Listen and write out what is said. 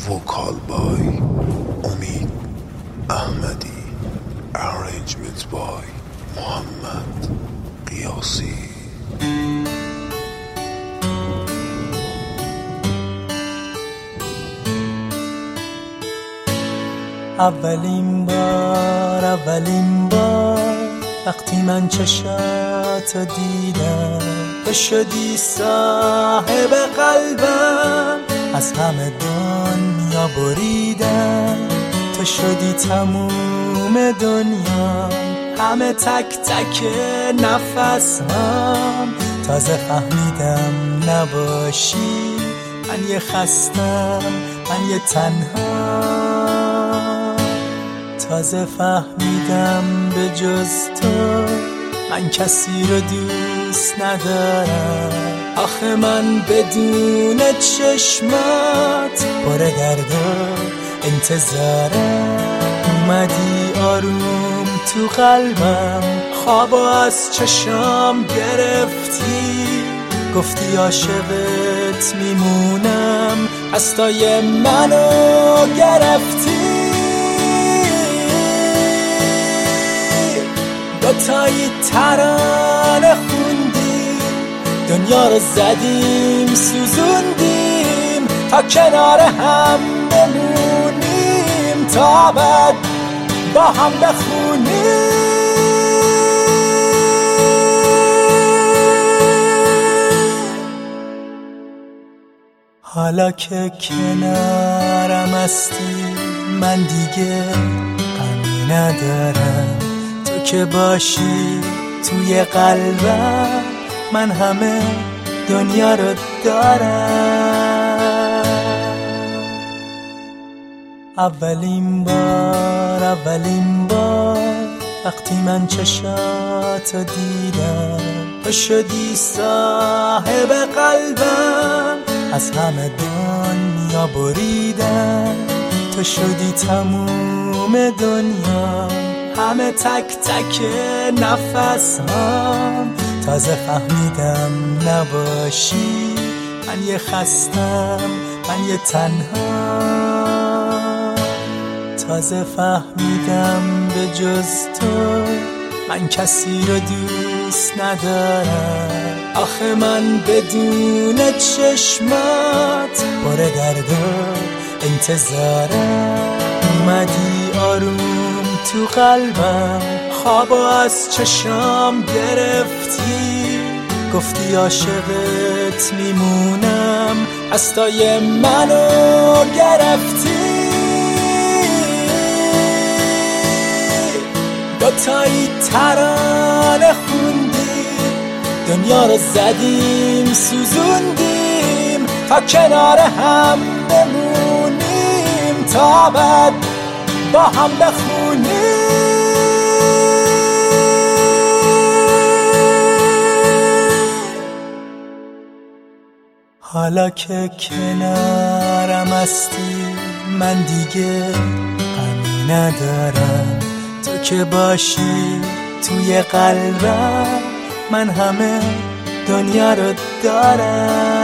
وکال بای امید احمدی، arrangement بای محمد قیاسی. اولین بار وقتی من چشاتو دیدم، تو شدی صاحب قلبم، از همه دنیا بریدم، تو شدی تموم دنیا، همه تک تک نفسم. تازه فهمیدم نباشی، من یه خستم، من یه تنها. تازه فهمیدم به جز تو من کسی رو دوست ندارم. آخه من بدون چشمات پر درد و انتظارم. اومدی آروم تو قلبم، خوابو از چشام گرفتی، گفتی عاشقت میمونم، هستای منو گرفتی. دوتایی ترانه خوندیم، دنیا رو زدیم سوزوندیم، تا کنار هم بمونیم، تا ابد با هم بخونیم. حالا که کنارم هستی من دیگه غمی ندارم، تو که باشی توی قلبم من همه دنیا رو دارم. اولین بار وقتی من چشاتو دیدم، تو شدی صاحب قلبم، از همه دنیا بریدم، تو شدی تموم دنیا، همه تک تک نفسم. تازه فهمیدم نباشی، من یه خستم، من یه تنها. تازه فهمیدم به جز تو من کسی رو دوست ندارم. آخه من بدون چشمات پر درد و انتظارم. اومدی آروم تو قلبم، خوابو از چشام گرفتی، گفتی عاشقت میمونم، هستای منو گرفتی. دوتایی ترانه خوندیم، دنیا رو زدیم سوزوندیم، تا کنار هم بمونیم، تا ابد با هم بخونیم. حالا که کنارم هستی من دیگه غمی ندارم، تو که باشی توی قلبم من همه دنیا رو دارم.